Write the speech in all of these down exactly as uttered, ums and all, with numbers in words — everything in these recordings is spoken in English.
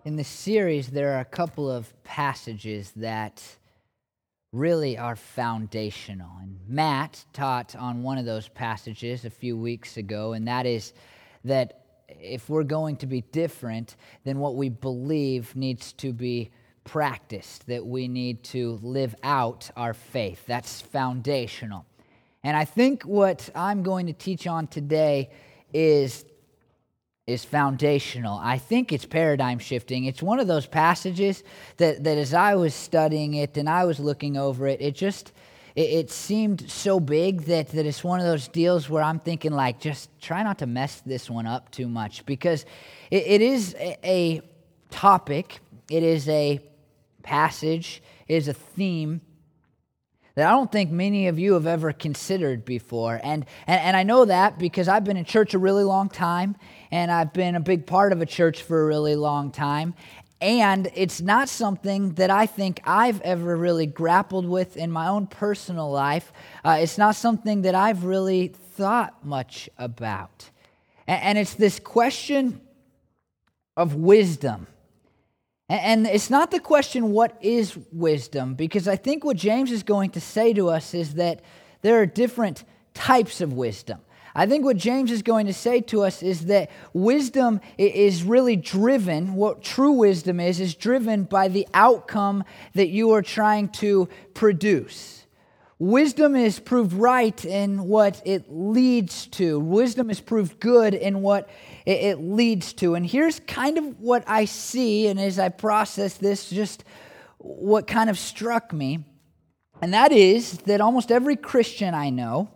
In this series, there are a couple of passages that really are foundational. And Matt taught on one of those passages a few weeks ago, and that is that if we're going to be different, then what we believe needs to be practiced, that we need to live out our faith. That's foundational. And I think what I'm going to teach on today is is foundational. I think it's paradigm shifting. It's one of those passages that, that as I was studying it and I was looking over it, it just, it, it seemed so big that, that it's one of those deals where I'm thinking like, just try not to mess this one up too much, because it, it is a, a topic, it is a passage, it is a theme that I don't think many of you have ever considered before. And, and and I know that because I've been in church a really long time, and I've been a big part of a church for a really long time, and it's not something that I think I've ever really grappled with in my own personal life. Uh, it's not something that I've really thought much about. And, and it's this question of wisdom. And it's not the question, what is wisdom? Because I think what James is going to say to us is that there are different types of wisdom. I think what James is going to say to us is that wisdom is really driven, what true wisdom is, is driven by the outcome that you are trying to produce. Wisdom is proved right in what it leads to. Wisdom is proved good in what it leads to. And here's kind of what I see, and as I process this, just what kind of struck me, and that is that almost every Christian I know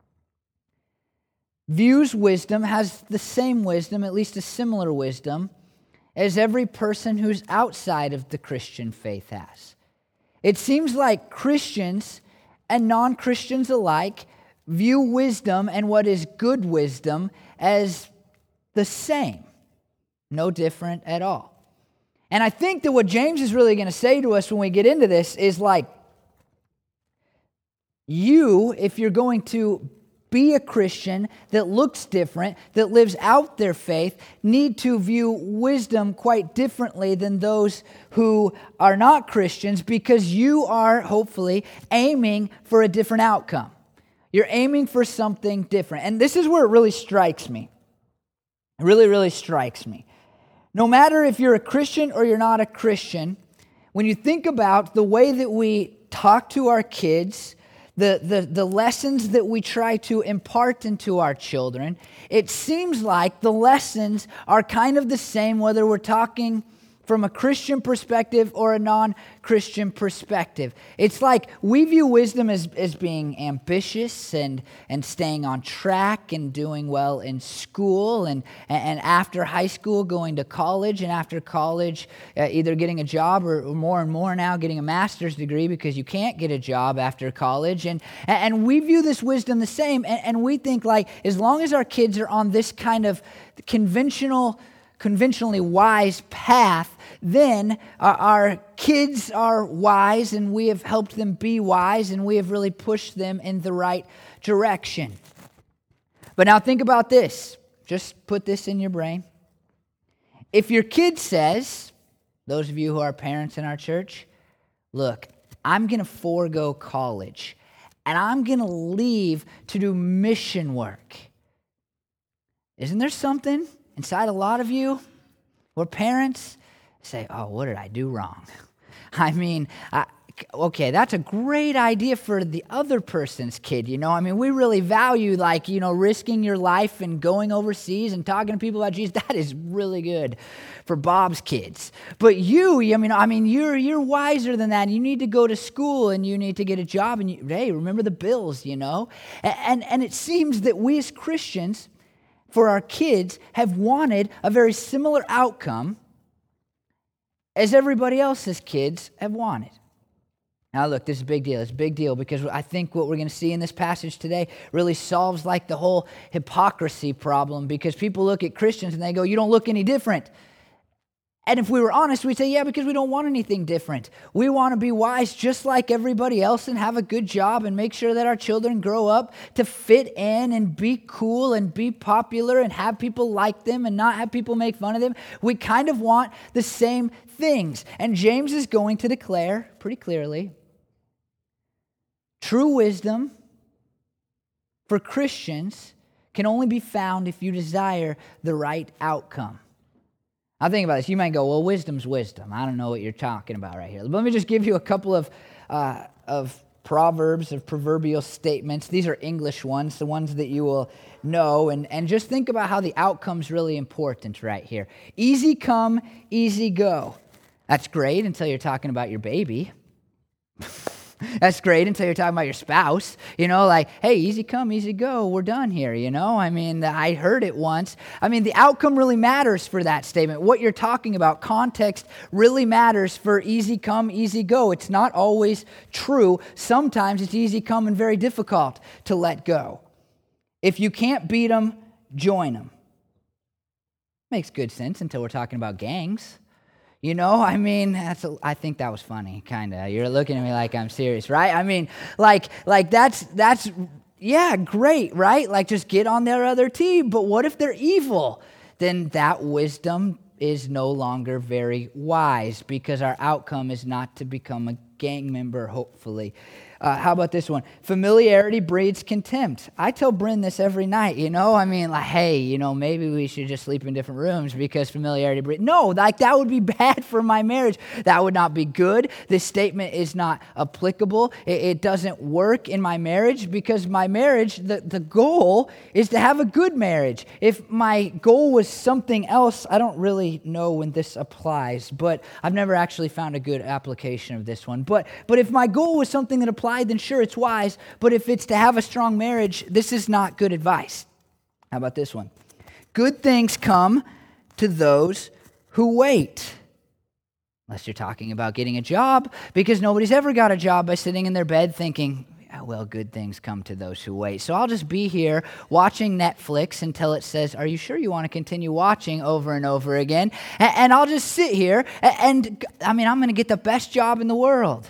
views wisdom, has the same wisdom, at least a similar wisdom, as every person who's outside of the Christian faith has. It seems like Christians and non-Christians alike view wisdom and what is good wisdom as the same, no different at all. And I think that what James is really going to say to us when we get into this is like, you, if you're going to be a Christian that looks different, that lives out their faith, need to view wisdom quite differently than those who are not Christians, because you are hopefully aiming for a different outcome. You're aiming for something different. And this is where it really strikes me. It really, really strikes me. No matter if you're a Christian or you're not a Christian, when you think about the way that we talk to our kids, the, the, the lessons that we try to impart into our children, it seems like the lessons are kind of the same whether we're talking from a Christian perspective or a non-Christian perspective. It's like we view wisdom as, as being ambitious and, and staying on track and doing well in school, and, and after high school going to college, and after college uh, either getting a job or, or more and more now getting a master's degree because you can't get a job after college. And, and we view this wisdom the same, and, and we think like as long as our kids are on this kind of conventional conventionally wise path, then our, our kids are wise, and we have helped them be wise, and we have really pushed them in the right direction. But now think about this. Just put this in your brain. If your kid says, those of you who are parents in our church, look, I'm going to forego college, and I'm going to leave to do mission work. Isn't there something inside a lot of you where parents say, oh, what did I do wrong? I mean, I, okay, that's a great idea for the other person's kid, you know? I mean, we really value, like, you know, risking your life and going overseas and talking to people about Jesus. That is really good for Bob's kids. But you, I mean, I mean, you're you're wiser than that. You need to go to school, and you need to get a job, and you, hey, remember the bills, you know? And, and, and it seems that we as Christians, for our kids, have wanted a very similar outcome as everybody else's kids have wanted. Now look, this is a big deal. It's a big deal because I think what we're going to see in this passage today really solves like the whole hypocrisy problem, because people look at Christians and they go, you don't look any different. And if we were honest, we'd say, yeah, because we don't want anything different. We want to be wise just like everybody else and have a good job and make sure that our children grow up to fit in and be cool and be popular and have people like them and not have people make fun of them. We kind of want the same things. And James is going to declare pretty clearly, true wisdom for Christians can only be found if you desire the right outcome. Now think about this. You might go, well, wisdom's wisdom. I don't know what you're talking about right here. Let me just give you a couple of uh, of proverbs, of proverbial statements. These are English ones, the ones that you will know. And, and just think about how the outcome's really important right here. Easy come, easy go. That's great until you're talking about your baby. That's great until you're talking about your spouse, you know, like, hey, easy come, easy go, we're done here, you know? I mean, I heard it once. I mean, the outcome really matters for that statement. What you're talking about, context really matters for easy come, easy go. It's not always true. Sometimes it's easy come and very difficult to let go. If you can't beat them, join them. Makes good sense until we're talking about gangs. You know, I mean, that's a, I think that was funny, kind of. You're looking at me like I'm serious, right? I mean, like, like that's, that's, yeah, great, right? Like, just get on their other team. But what if they're evil? Then that wisdom is no longer very wise because our outcome is not to become a gang member, hopefully. Uh, how about this one? Familiarity breeds contempt. I tell Bryn this every night, you know? I mean, like, hey, you know, maybe we should just sleep in different rooms because familiarity breeds... No, like, that would be bad for my marriage. That would not be good. This statement is not applicable. It, it doesn't work in my marriage because my marriage, the, the goal is to have a good marriage. If my goal was something else, I don't really know when this applies, but I've never actually found a good application of this one. But, but if my goal was something that applies, then sure, it's wise. But if it's to have a strong marriage, this is not good advice. How about this one? Good things come to those who wait. Unless you're talking about getting a job, because nobody's ever got a job by sitting in their bed thinking, oh, well, good things come to those who wait. So I'll just be here watching Netflix until it says, are you sure you want to continue watching over and over again? And, and I'll just sit here and, and I mean, I'm going to get the best job in the world.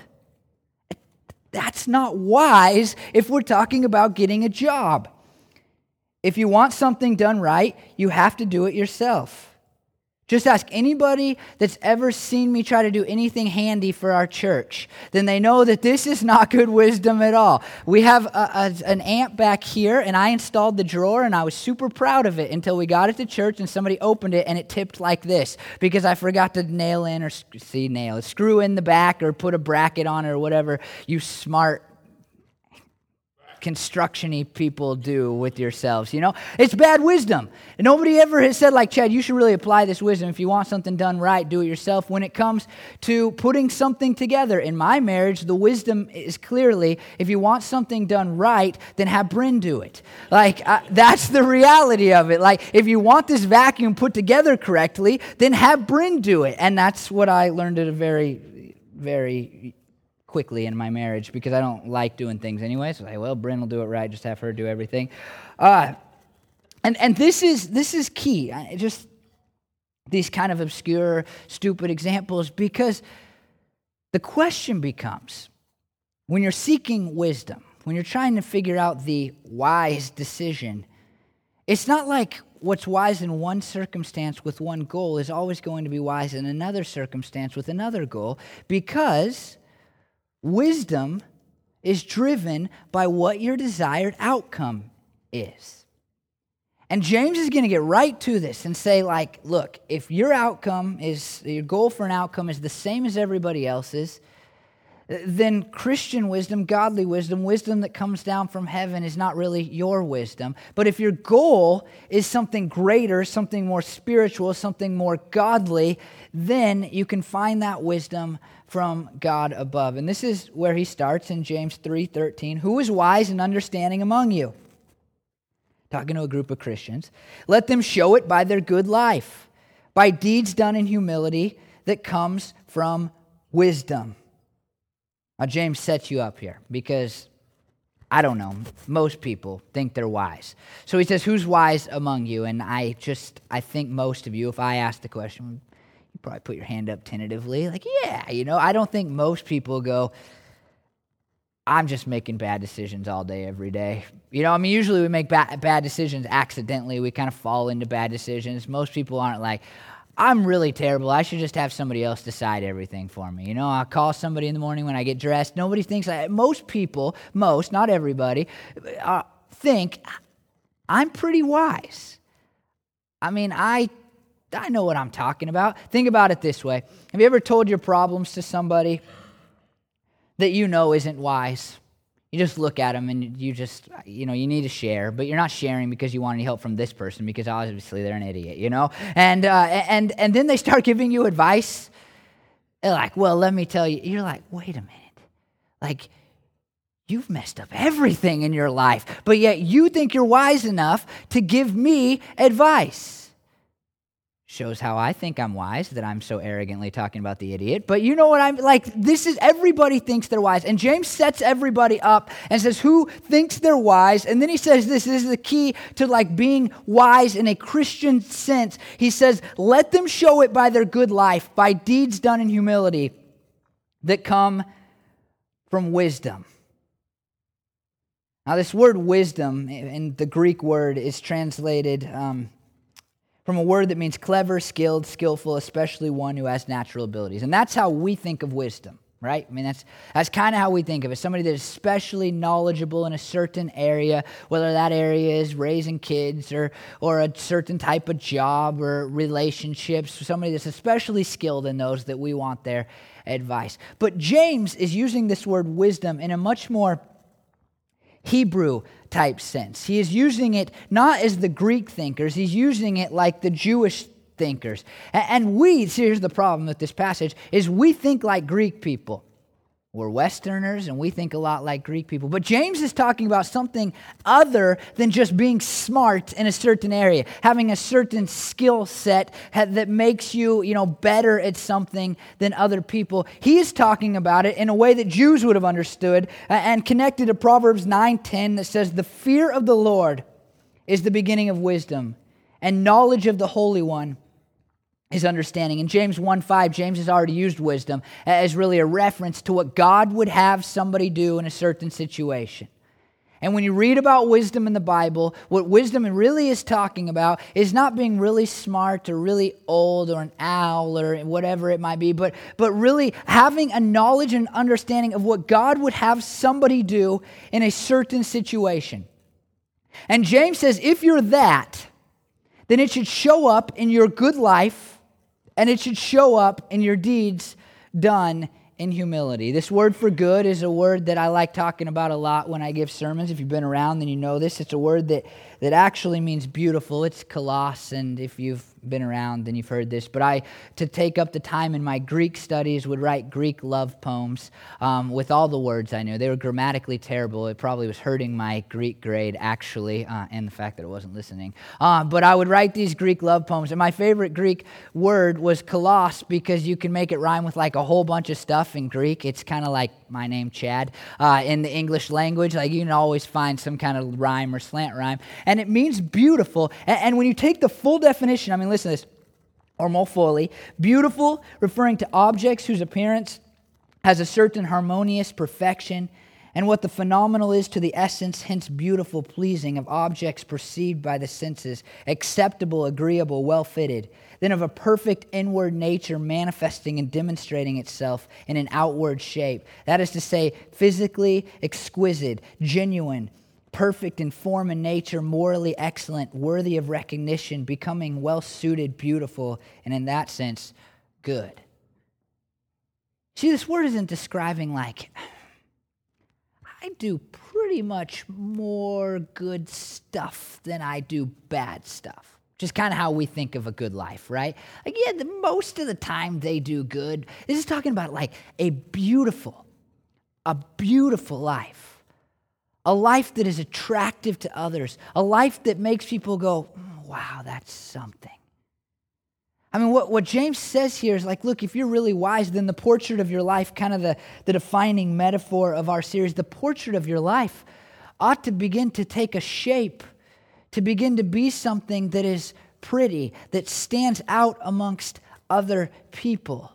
That's not wise if we're talking about getting a job. If you want something done right, you have to do it yourself. Just ask anybody that's ever seen me try to do anything handy for our church. Then they know that this is not good wisdom at all. We have a, a, an amp back here, and I installed the drawer, and I was super proud of it until we got it to church, and somebody opened it, and it tipped like this because I forgot to nail in or see nail screw in the back or put a bracket on it or whatever you smart construction-y people do with yourselves, you know? It's bad wisdom. And nobody ever has said, like, Chad, you should really apply this wisdom. If you want something done right, do it yourself. When it comes to putting something together, in my marriage, the wisdom is clearly, if you want something done right, then have Bryn do it. Like, uh, that's the reality of it. Like, if you want this vacuum put together correctly, then have Bryn do it. And that's what I learned at a very, very... quickly in my marriage because I don't like doing things anyway. So like, well, Bryn will do it right. Just have her do everything. Uh, and and this is this is key. I just these kind of obscure, stupid examples because the question becomes when you're seeking wisdom, when you're trying to figure out the wise decision, it's not like what's wise in one circumstance with one goal is always going to be wise in another circumstance with another goal because wisdom is driven by what your desired outcome is. And James is going to get right to this and say, like, look, if your outcome is, your goal for an outcome is the same as everybody else's, then Christian wisdom, godly wisdom, wisdom that comes down from heaven is not really your wisdom. But if your goal is something greater, something more spiritual, something more godly, then you can find that wisdom from God above. And this is where he starts in James three thirteen. Who is wise and understanding among you? Talking to a group of Christians. Let them show it by their good life, by deeds done in humility that comes from wisdom. Now, James sets you up here because, I don't know, most people think they're wise. So he says, who's wise among you? And I just, I think most of you, if I asked the question, You probably put your hand up tentatively, like, yeah, you know. I don't think most people go, I'm just making bad decisions all day, every day. You know, I mean, usually we make ba- bad decisions accidentally. We kind of fall into bad decisions. Most people aren't like, I'm really terrible. I should just have somebody else decide everything for me. You know, I'll call somebody in the morning when I get dressed. Nobody thinks like that. Most people, most, not everybody, uh, think I'm pretty wise. I mean, I I know what I'm talking about. Think about it this way. Have you ever told your problems to somebody that you know isn't wise? You just look at them and you just, you know, you need to share, but you're not sharing because you want any help from this person because obviously they're an idiot, you know? And uh, and and then they start giving you advice. They're like, well, let me tell you. You're like, wait a minute. Like, you've messed up everything in your life, but yet you think you're wise enough to give me advice. Shows how I think I'm wise, that I'm so arrogantly talking about the idiot. But you know what I'm like, this is, everybody thinks they're wise. And James sets everybody up and says, who thinks they're wise? And then he says this, this is the key to like being wise in a Christian sense. He says, let them show it by their good life, by deeds done in humility that come from wisdom. Now this word wisdom, in the Greek word, is translated um, from a word that means clever, skilled, skillful, especially one who has natural abilities. And that's how we think of wisdom, right? I mean, that's that's kind of how we think of it. Somebody that is especially knowledgeable in a certain area, whether that area is raising kids or, or a certain type of job or relationships, somebody that's especially skilled in those that we want their advice. But James is using this word wisdom in a much more Hebrew type sense. He is using it not as the Greek thinkers, he's using it like the Jewish thinkers. And we, see, here's the problem with this passage, is we think like Greek people. We're Westerners and we think a lot like Greek people. But James is talking about something other than just being smart in a certain area, having a certain skill set that makes you, you know, better at something than other people. He is talking about it in a way that Jews would have understood and connected to Proverbs nine ten that says, the fear of the Lord is the beginning of wisdom, and knowledge of the Holy One his understanding. In James one five, James has already used wisdom as really a reference to what God would have somebody do in a certain situation. And when you read about wisdom in the Bible, what wisdom really is talking about is not being really smart or really old or an owl or whatever it might be, but, but really having a knowledge and understanding of what God would have somebody do in a certain situation. And James says, if you're that, then it should show up in your good life, and it should show up in your deeds done in humility. This word for good is a word that I like talking about a lot when I give sermons. If you've been around, then you know this. It's a word that, that actually means beautiful. It's kalos, and if you've been around, then you've heard this. But I, to take up the time in my Greek studies, would write Greek love poems um, with all the words I knew. They were grammatically terrible. It probably was hurting my Greek grade, actually, uh, and the fact that I wasn't listening. Uh, but I would write these Greek love poems, and my favorite Greek word was kalos because you can make it rhyme with like a whole bunch of stuff in Greek. It's kind of like my name, Chad, uh, in the English language. Like you can always find some kind of rhyme or slant rhyme, and it means beautiful. And, and when you take the full definition, I mean, listen to this, or more fully, beautiful, referring to objects whose appearance has a certain harmonious perfection, and what the phenomenal is to the essence, hence beautiful, pleasing, of objects perceived by the senses, acceptable, agreeable, well-fitted, then of a perfect inward nature manifesting and demonstrating itself in an outward shape. That is to say, physically exquisite, genuine, perfect in form and nature, morally excellent, worthy of recognition, becoming well-suited, beautiful, and in that sense, good. See, this word isn't describing like, I do pretty much more good stuff than I do bad stuff. Which is kind of how we think of a good life, right? Like, yeah, the, most of the time they do good. This is talking about like a beautiful, a beautiful life. A life that is attractive to others. A life that makes people go, wow, that's something. I mean, what, what James says here is like, look, if you're really wise, then the portrait of your life, kind of the, the defining metaphor of our series, the portrait of your life ought to begin to take a shape, to begin to be something that is pretty, that stands out amongst other people.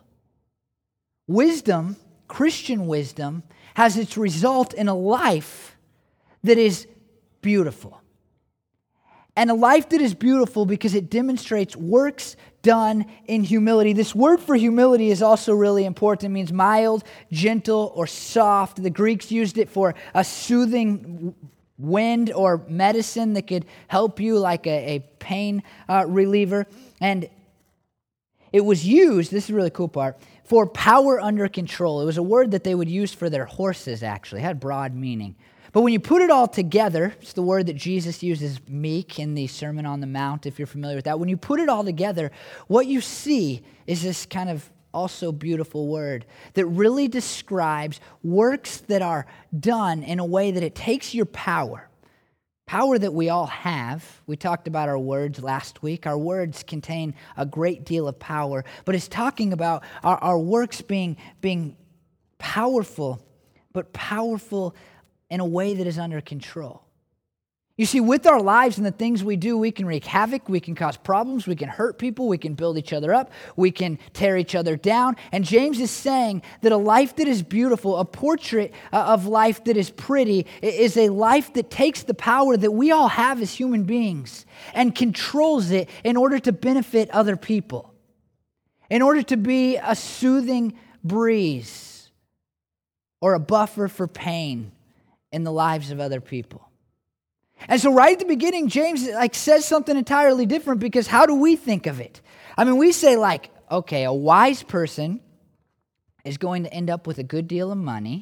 Wisdom, Christian wisdom, has its result in a life that is beautiful. And a life that is beautiful because it demonstrates works done in humility. This word for humility is also really important. It means mild, gentle, or soft. The Greeks used it for a soothing wind or medicine that could help you, like a, a pain uh, reliever. And it was used, this is a really cool part, for power under control. It was a word that they would use for their horses, actually. It had broad meaning. But when you put it all together, it's the word that Jesus uses, meek, in the Sermon on the Mount, if you're familiar with that. When you put it all together, what you see is this kind of also beautiful word that really describes works that are done in a way that it takes your power, power that we all have. We talked about our words last week. Our words contain a great deal of power, but it's talking about our, our works being, being powerful, but powerful in a way that is under control. You see, with our lives and the things we do, we can wreak havoc, we can cause problems, we can hurt people, we can build each other up, we can tear each other down. And James is saying that a life that is beautiful, a portrait of life that is pretty, is a life that takes the power that we all have as human beings and controls it in order to benefit other people, in order to be a soothing breeze or a buffer for pain in the lives of other people. And so right at the beginning, James like says something entirely different, because how do we think of it? I mean, we say like, okay, a wise person is going to end up with a good deal of money,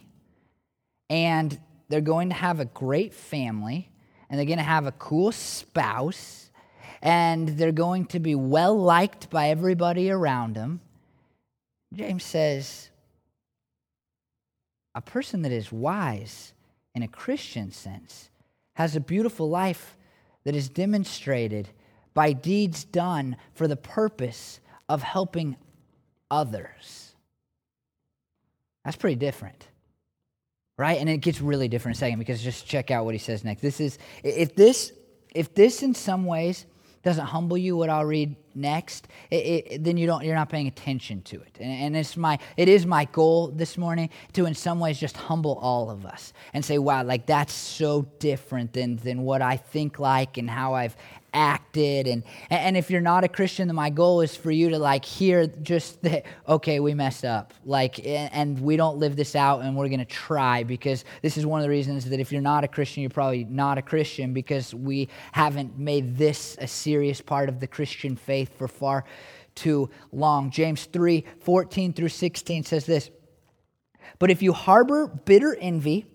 and they're going to have a great family, and they're going to have a cool spouse, and they're going to be well liked by everybody around them. James says, a person that is wise in a Christian sense has a beautiful life that is demonstrated by deeds done for the purpose of helping others. That's pretty different, right? And it gets really different in a second, because just check out what he says next. This is, if this, if this in some ways doesn't humble you, what I'll read next, it, it, then you don't, you're not paying attention to it. And, and it's my, it is my goal this morning to, in some ways, just humble all of us and say, wow, like that's so different than than what I think like and how I've acted. And and if you're not a Christian, then my goal is for you to like hear just that, okay, we messed up, like, and we don't live this out, and we're going to try, because this is one of the reasons that if you're not a Christian, you're probably not a Christian, because we haven't made this a serious part of the Christian faith for far too long. James three, fourteen through sixteen says this, but if you harbor bitter envy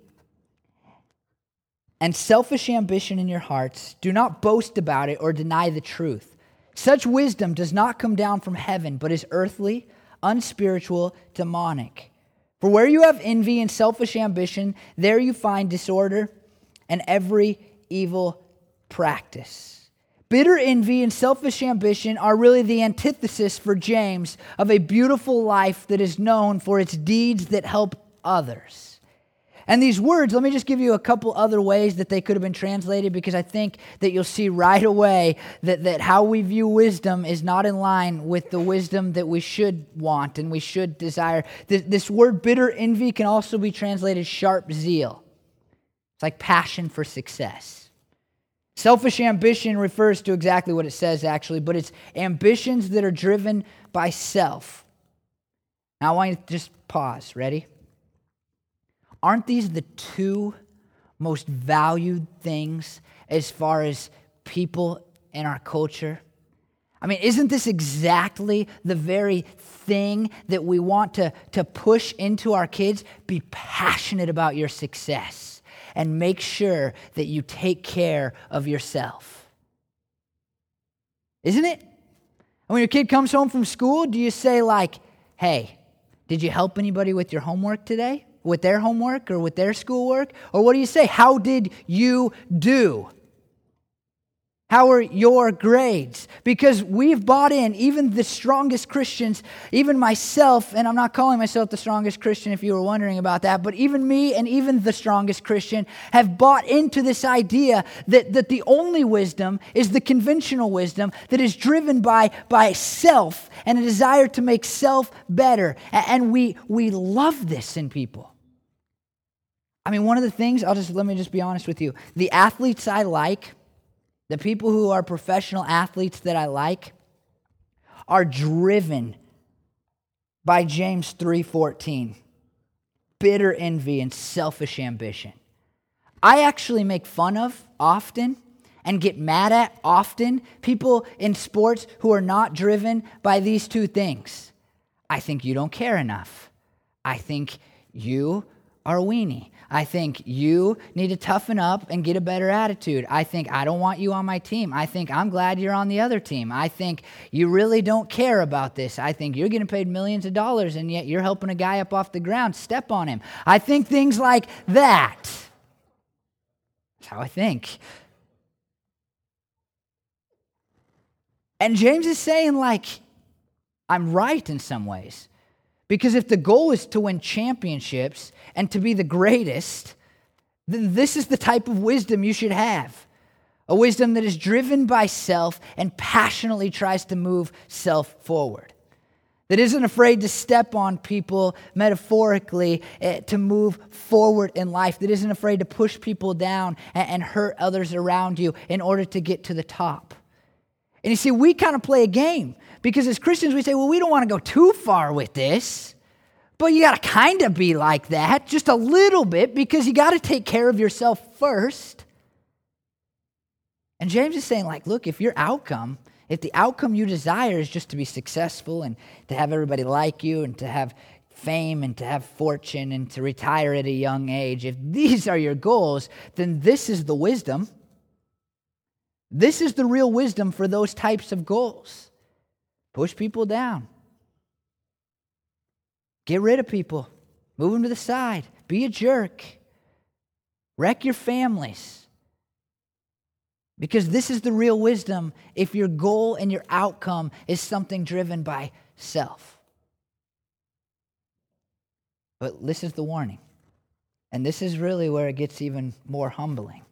and selfish ambition in your hearts, do not boast about it or deny the truth. Such wisdom does not come down from heaven, but is earthly, unspiritual, demonic. For where you have envy and selfish ambition, there you find disorder and every evil practice. Bitter envy and selfish ambition are really the antithesis for James of a beautiful life that is known for its deeds that help others. And these words, let me just give you a couple other ways that they could have been translated, because I think that you'll see right away that, that how we view wisdom is not in line with the wisdom that we should want and we should desire. This, this word bitter envy can also be translated sharp zeal. It's like passion for success. Selfish ambition refers to exactly what it says, actually, but it's ambitions that are driven by self. Now I want you to just pause. Ready? Aren't these the two most valued things as far as people in our culture? I mean, isn't this exactly the very thing that we want to, to push into our kids? Be passionate about your success and make sure that you take care of yourself. Isn't it? And when your kid comes home from school, do you say like, hey, did you help anybody with your homework today? With their homework or with their schoolwork? Or what do you say? How did you do? How are your grades? Because we've bought in, even the strongest Christians, even myself, and I'm not calling myself the strongest Christian if you were wondering about that, but even me and even the strongest Christian have bought into this idea that, that the only wisdom is the conventional wisdom that is driven by, by self and a desire to make self better. And we, we love this in people. I mean, one of the things, I'll just, let me just be honest with you. The athletes I like, the people who are professional athletes that I like are driven by James three fourteen, bitter envy and selfish ambition. I actually make fun of often and get mad at often people in sports who are not driven by these two things. I think you don't care enough. I think you are a weenie. I think you need to toughen up and get a better attitude. I think I don't want you on my team. I think I'm glad you're on the other team. I think you really don't care about this. I think you're getting paid millions of dollars and yet you're helping a guy up off the ground. Step on him. I think things like that. That's how I think. And James is saying, like, I'm right in some ways. Because if the goal is to win championships and to be the greatest, then this is the type of wisdom you should have. A wisdom that is driven by self and passionately tries to move self forward. That isn't afraid to step on people metaphorically eh, to move forward in life. That isn't afraid to push people down and, and hurt others around you in order to get to the top. And you see, we kind of play a game. Because as Christians, we say, well, we don't want to go too far with this. But you got to kind of be like that, just a little bit, because you got to take care of yourself first. And James is saying, like, look, if your outcome, if the outcome you desire is just to be successful and to have everybody like you and to have fame and to have fortune and to retire at a young age, if these are your goals, then this is the wisdom. This is the real wisdom for those types of goals. Push people down. Get rid of people. Move them to the side. Be a jerk. Wreck your families. Because this is the real wisdom if your goal and your outcome is something driven by self. But this is the warning. And this is really where it gets even more humbling.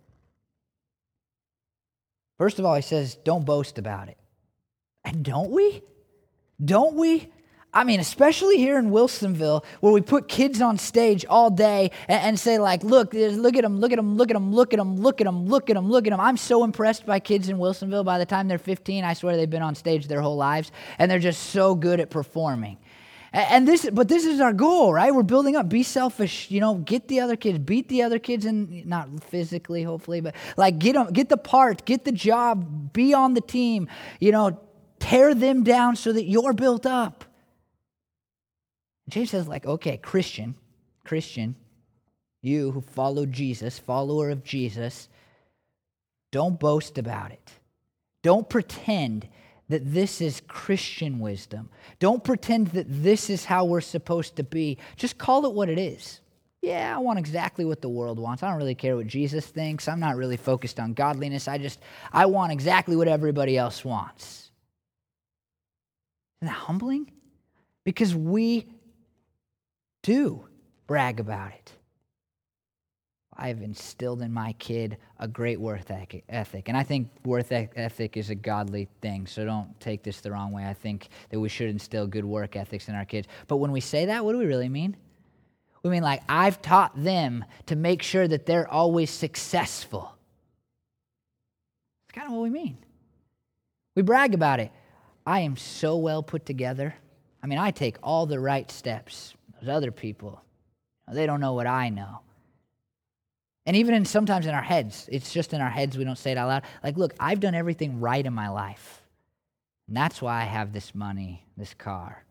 First of all, he says, don't boast about it. And don't we? Don't we? I mean, especially here in Wilsonville, where we put kids on stage all day and, and say, like, look, look at them, look at them, look at them, look at them, look at them, look at them, look at them. I'm so impressed by kids in Wilsonville. By the time they're fifteen, I swear they've been on stage their whole lives, and they're just so good at performing. And this, but this is our goal, right? We're building up. Be selfish, you know. Get the other kids, beat the other kids, and not physically, hopefully, but like get them, get the part, get the job, be on the team, you know. Tear them down so that you're built up. James says, like, okay, Christian, Christian, you who follow Jesus, follower of Jesus, don't boast about it. Don't pretend that this is Christian wisdom. Don't pretend that this is how we're supposed to be. Just call it what it is. Yeah, I want exactly what the world wants. I don't really care what Jesus thinks. I'm not really focused on godliness. I just, I want exactly what everybody else wants. Isn't that humbling? Because we do brag about it. I've instilled in my kid a great work ethic. And I think work ethic is a godly thing, so don't take this the wrong way. I think that we should instill good work ethics in our kids. But when we say that, what do we really mean? We mean like, I've taught them to make sure that they're always successful. That's kind of what we mean. We brag about it. I am so well put together. I mean, I take all the right steps. Those other people, they don't know what I know. And even in sometimes in our heads, it's just in our heads, we don't say it out loud. Like, look, I've done everything right in my life. And that's why I have this money, this car.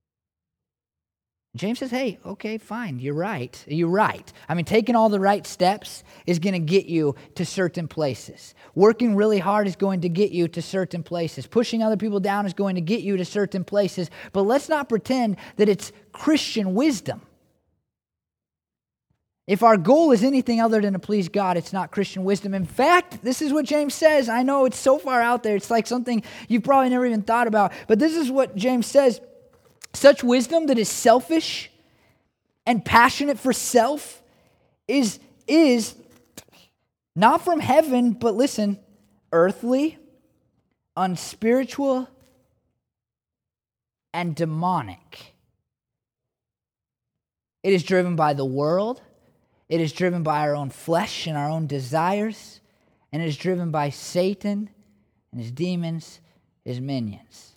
James says, hey, okay, fine, you're right. You're right. I mean, taking all the right steps is going to get you to certain places. Working really hard is going to get you to certain places. Pushing other people down is going to get you to certain places. But let's not pretend that it's Christian wisdom. If our goal is anything other than to please God, it's not Christian wisdom. In fact, this is what James says. I know it's so far out there. It's like something you've probably never even thought about. But this is what James says. Such wisdom that is selfish and passionate for self is, is not from heaven, but listen, earthly, unspiritual, and demonic. It is driven by the world. It is driven by our own flesh and our own desires. And it is driven by Satan and his demons, his minions.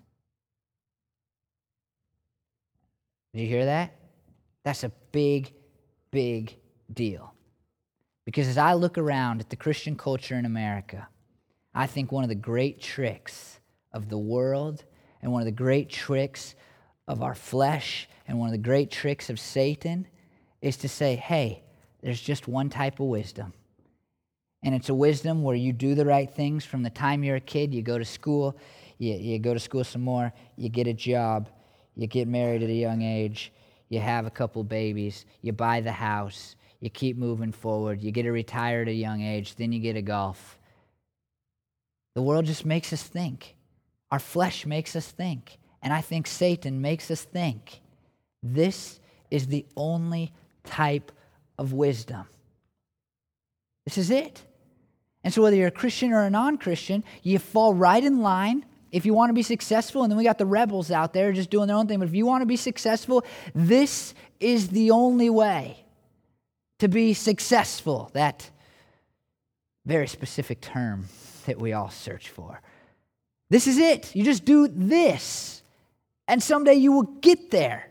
Did you hear that? That's a big, big deal. Because as I look around at the Christian culture in America, I think one of the great tricks of the world and one of the great tricks of our flesh and one of the great tricks of Satan is to say, hey, there's just one type of wisdom. And it's a wisdom where you do the right things from the time you're a kid. You go to school, you, you go to school some more, you get a job, you get married at a young age, you have a couple babies, you buy the house, you keep moving forward, you get to retire at a young age, then you get a golf. The world just makes us think. Our flesh makes us think. And I think Satan makes us think. This is the only type of wisdom. This is it. And so whether you're a Christian or a non-Christian, you fall right in line if you want to be successful. And then we got the rebels out there just doing their own thing. But if you want to be successful, this is the only way to be successful. That very specific term that we all search for. This is it. You just do this. And someday you will get there.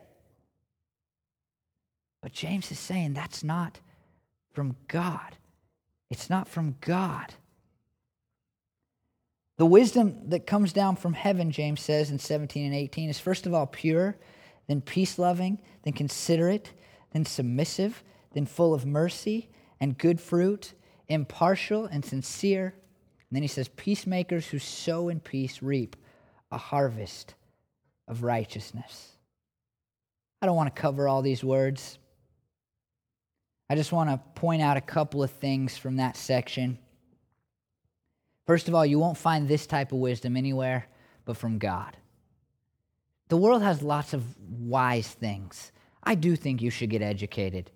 But James is saying that's not from God. It's not from God. The wisdom that comes down from heaven, James says in seventeen and eighteen, is first of all pure, then peace-loving, then considerate, then submissive, then full of mercy and good fruit, impartial and sincere. And then he says, peacemakers who sow in peace reap a harvest of righteousness. I don't want to cover all these words. I just want to point out a couple of things from that section. First of all, you won't find this type of wisdom anywhere but from God. The world has lots of wise things. I do think you should get educated.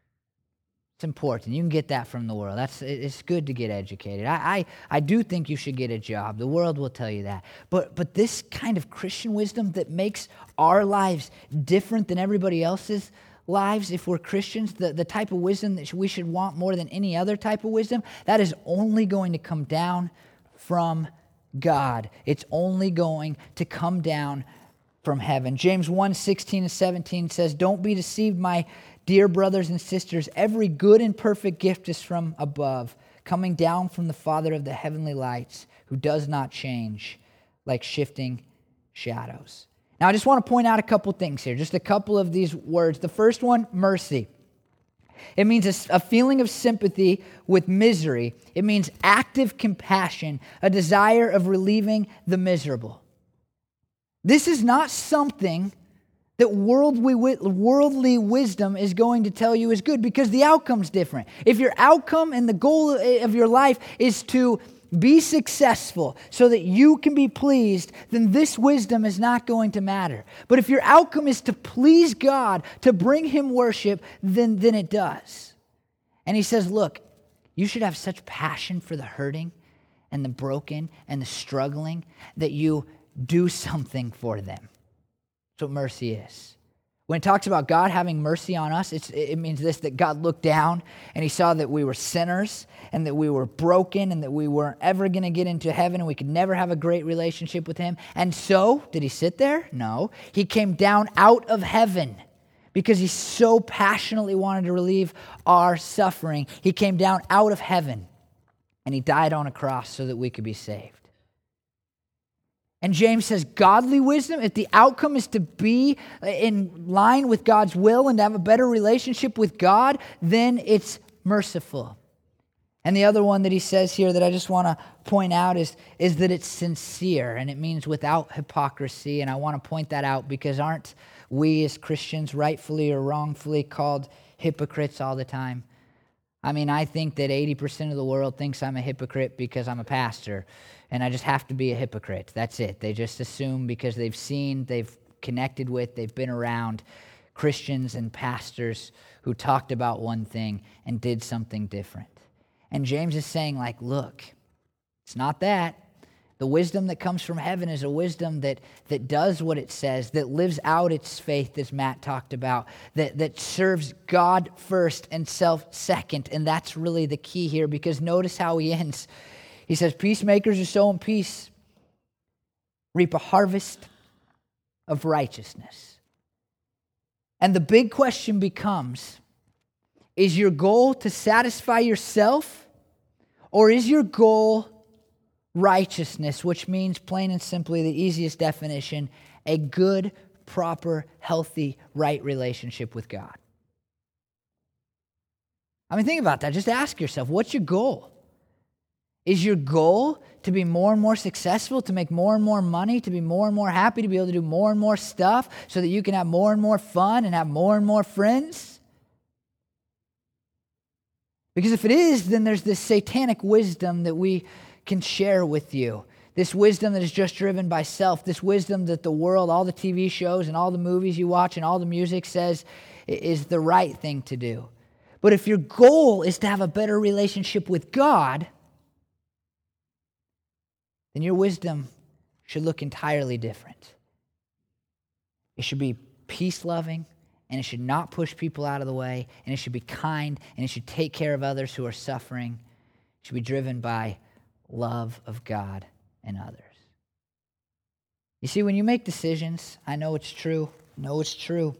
It's important. You can get that from the world. That's it's good to get educated. I, I, I do think you should get a job. The world will tell you that. But but this kind of Christian wisdom that makes our lives different than everybody else's lives, if we're Christians, the, the type of wisdom that we should want more than any other type of wisdom, that is only going to come down from God. It's only going to come down from heaven. James one, sixteen and seventeen says, don't be deceived, my dear brothers and sisters. Every good and perfect gift is from above, coming down from the Father of the heavenly lights, who does not change like shifting shadows. Now, I just want to point out a couple things here, just a couple of these words. The first one, mercy. It means a, a feeling of sympathy with misery. It means active compassion, a desire of relieving the miserable. This is not something that worldly, worldly wisdom is going to tell you is good, because the outcome's different. If your outcome and the goal of your life is to be successful so that you can be pleased, then this wisdom is not going to matter. But if your outcome is to please God, to bring Him worship, then, then it does. And he says, look, you should have such passion for the hurting and the broken and the struggling that you do something for them. That's what mercy is. When it talks about God having mercy on us, it's, it means this, that God looked down and He saw that we were sinners and that we were broken and that we weren't ever going to get into heaven and we could never have a great relationship with Him. And so, did He sit there? No. He came down out of heaven because He so passionately wanted to relieve our suffering. He came down out of heaven and He died on a cross so that we could be saved. And James says godly wisdom, if the outcome is to be in line with God's will and to have a better relationship with God, then it's merciful. And the other one that he says here that I just want to point out is, is that it's sincere, and it means without hypocrisy. And I want to point that out because aren't we as Christians rightfully or wrongfully called hypocrites all the time? I mean, I think that eighty percent of the world thinks I'm a hypocrite because I'm a pastor, and I just have to be a hypocrite. That's it. They just assume because they've seen, they've connected with, they've been around Christians and pastors who talked about one thing and did something different. And James is saying, like, look, it's not that. The wisdom that comes from heaven is a wisdom that, that does what it says, that lives out its faith, as Matt talked about, that, that serves God first and self second. And that's really the key here, because notice how he ends. He says, peacemakers who sow in peace reap a harvest of righteousness. And the big question becomes, is your goal to satisfy yourself, or is your goal righteousness, which means, plain and simply, the easiest definition, a good, proper, healthy, right relationship with God? I mean, think about that. Just ask yourself, what's your goal? Is your goal to be more and more successful, to make more and more money, to be more and more happy, to be able to do more and more stuff so that you can have more and more fun and have more and more friends? Because if it is, then there's this satanic wisdom that we can share with you. This wisdom that is just driven by self. This wisdom that the world, all the T V shows and all the movies you watch and all the music says is the right thing to do. But if your goal is to have a better relationship with God, then your wisdom should look entirely different. It should be peace-loving, and it should not push people out of the way, and it should be kind, and it should take care of others who are suffering. It should be driven by love of God and others. You see, when you make decisions, I know it's true, I know it's true.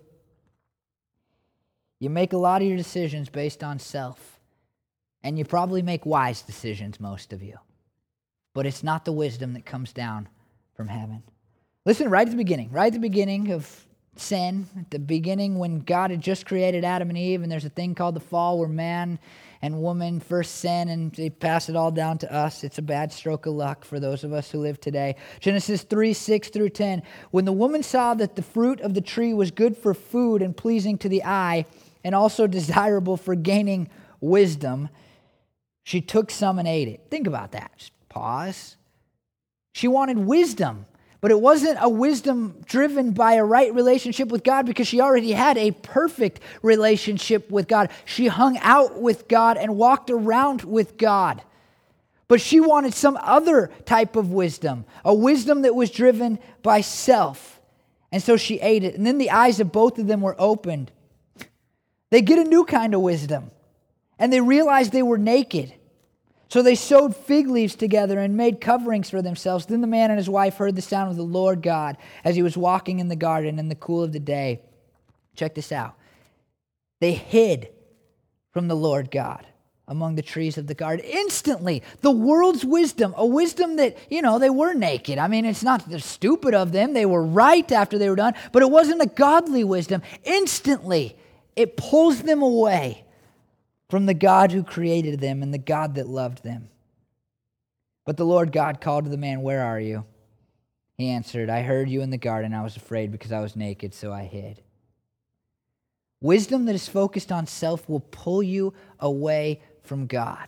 You make a lot of your decisions based on self, and you probably make wise decisions, most of you. But it's not the wisdom that comes down from heaven. Listen, right at the beginning, right at the beginning of sin, at the beginning when God had just created Adam and Eve, and there's a thing called the fall where man and woman first sin, and they pass it all down to us. It's a bad stroke of luck for those of us who live today. Genesis three, six through ten. When the woman saw that the fruit of the tree was good for food and pleasing to the eye, and also desirable for gaining wisdom, she took some and ate it. Think about that. Just pause. She wanted wisdom. But it wasn't a wisdom driven by a right relationship with God, because she already had a perfect relationship with God. She hung out with God and walked around with God. But she wanted some other type of wisdom, a wisdom that was driven by self. And so she ate it. And then the eyes of both of them were opened. They get a new kind of wisdom. And they realized they were naked. So they sewed fig leaves together and made coverings for themselves. Then the man and his wife heard the sound of the Lord God as he was walking in the garden in the cool of the day. Check this out. They hid from the Lord God among the trees of the garden. Instantly, the world's wisdom, a wisdom that, you know, they were naked. I mean, it's not they're stupid of them. They were right after they were done, but it wasn't a godly wisdom. Instantly, it pulls them away from the God who created them and the God that loved them. But the Lord God called to the man, "Where are you?" He answered, "I heard you in the garden. I was afraid because I was naked, so I hid." Wisdom that is focused on self will pull you away from God.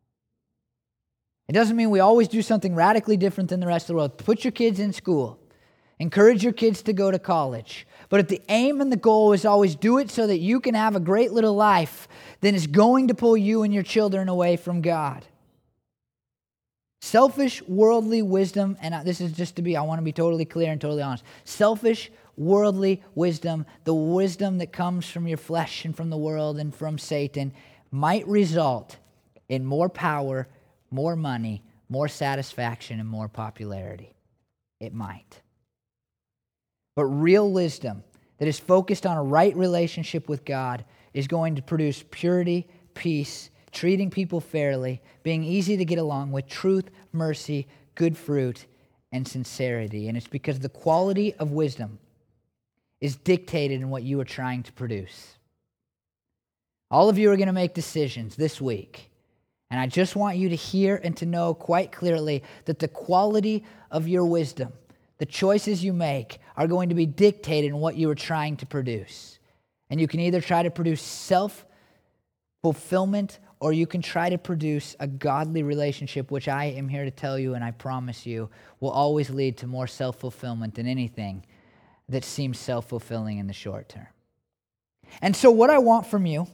It doesn't mean we always do something radically different than the rest of the world. Put your kids in school. Encourage your kids to go to college. But if the aim and the goal is always do it so that you can have a great little life, then it's going to pull you and your children away from God. Selfish, worldly wisdom, and this is just to be, I want to be totally clear and totally honest. Selfish, worldly wisdom, the wisdom that comes from your flesh and from the world and from Satan, might result in more power, more money, more satisfaction, and more popularity. It might. But real wisdom that is focused on a right relationship with God is going to produce purity, peace, treating people fairly, being easy to get along with, truth, mercy, good fruit, and sincerity. And it's because the quality of wisdom is dictated in what you are trying to produce. All of you are going to make decisions this week. And I just want you to hear and to know quite clearly that the quality of your wisdom, the choices you make, are going to be dictated in what you are trying to produce. And you can either try to produce self-fulfillment or you can try to produce a godly relationship, which I am here to tell you, and I promise you, will always lead to more self-fulfillment than anything that seems self-fulfilling in the short term. And so what I want from you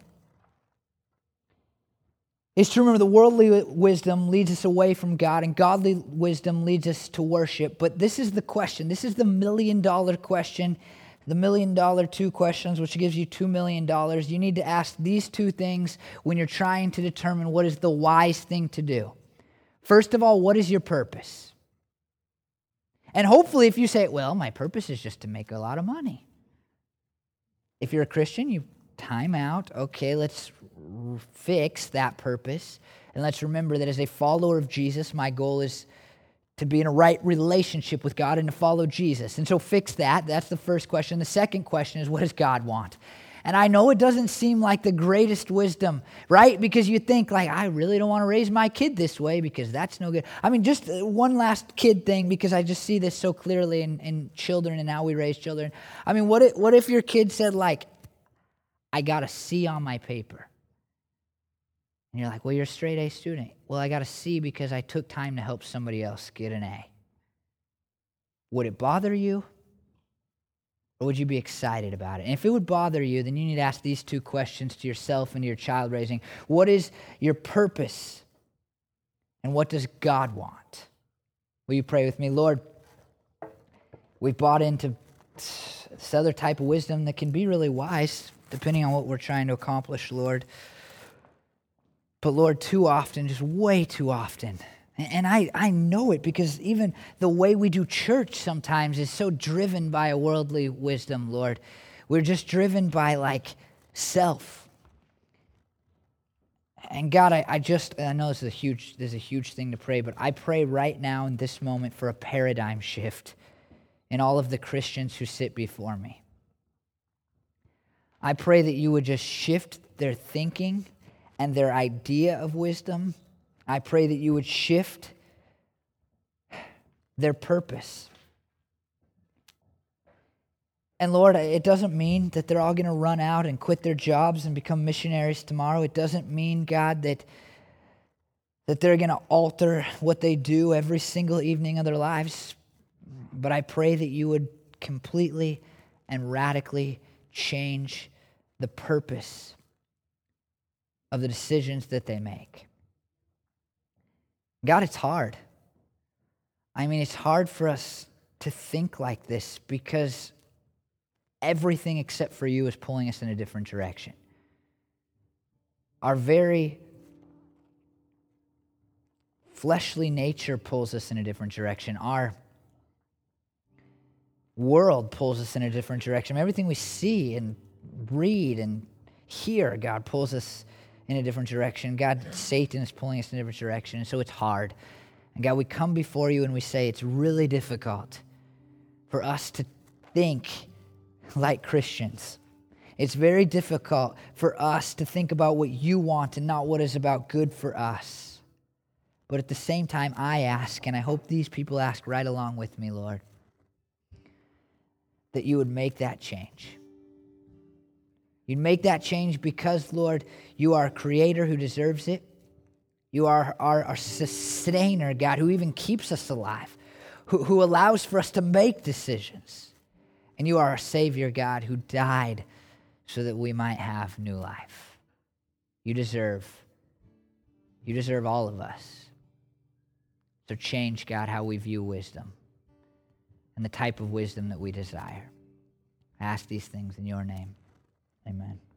is to remember the worldly wisdom leads us away from God, and godly wisdom leads us to worship. But this is the question. This is the million-dollar question, the million-dollar two questions, which gives you two million dollars. You need to ask these two things when you're trying to determine what is the wise thing to do. First of all, what is your purpose? And hopefully if you say, well, my purpose is just to make a lot of money. If you're a Christian, you time out. Okay, let's fix that purpose. And let's remember that as a follower of Jesus, my goal is to be in a right relationship with God and to follow Jesus. And so fix that. That's the first question. The second question is, what does God want? And I know it doesn't seem like the greatest wisdom, right? Because you think like, I really don't want to raise my kid this way because that's no good. I mean, just one last kid thing, because I just see this so clearly in, in children and how we raise children. I mean, what if, what if your kid said like, I got a C on my paper? And you're like, well, you're a straight A student. Well, I got a C because I took time to help somebody else get an A. Would it bother you? Or would you be excited about it? And if it would bother you, then you need to ask these two questions to yourself and to your child raising. What is your purpose? And what does God want? Will you pray with me? Lord, we've bought into this other type of wisdom that can be really wise, depending on what we're trying to accomplish, Lord. But Lord, too often, just way too often, and I, I know it because even the way we do church sometimes is so driven by a worldly wisdom, Lord. We're just driven by like self. And God, I, I just, I know this is a huge, this is a huge thing to pray, but I pray right now in this moment for a paradigm shift in all of the Christians who sit before me. I pray that you would just shift their thinking and their idea of wisdom. I pray that you would shift their purpose. And Lord, it doesn't mean that they're all going to run out and quit their jobs and become missionaries tomorrow. It doesn't mean, God, that, that they're going to alter what they do every single evening of their lives. But I pray that you would completely and radically change the purpose of the decisions that they make. God, it's hard. I mean, it's hard for us to think like this because everything except for you is pulling us in a different direction. Our very fleshly nature pulls us in a different direction. Our world pulls us in a different direction. Everything we see and read and hear, God pulls us in a different direction. God, Satan is pulling us in a different direction, and so it's hard. And God, we come before you and we say it's really difficult for us to think like Christians. It's very difficult for us to think about what you want and not what is about good for us. But at the same time, I ask, and I hope these people ask right along with me, Lord, that you would make that change. You'd make that change because, Lord, you are a creator who deserves it. You are our, our sustainer, God, who even keeps us alive, who, who allows for us to make decisions. And you are our Savior, God, who died so that we might have new life. You deserve, you deserve all of us. So change, God, how we view wisdom and the type of wisdom that we desire. I ask these things in your name. Amen.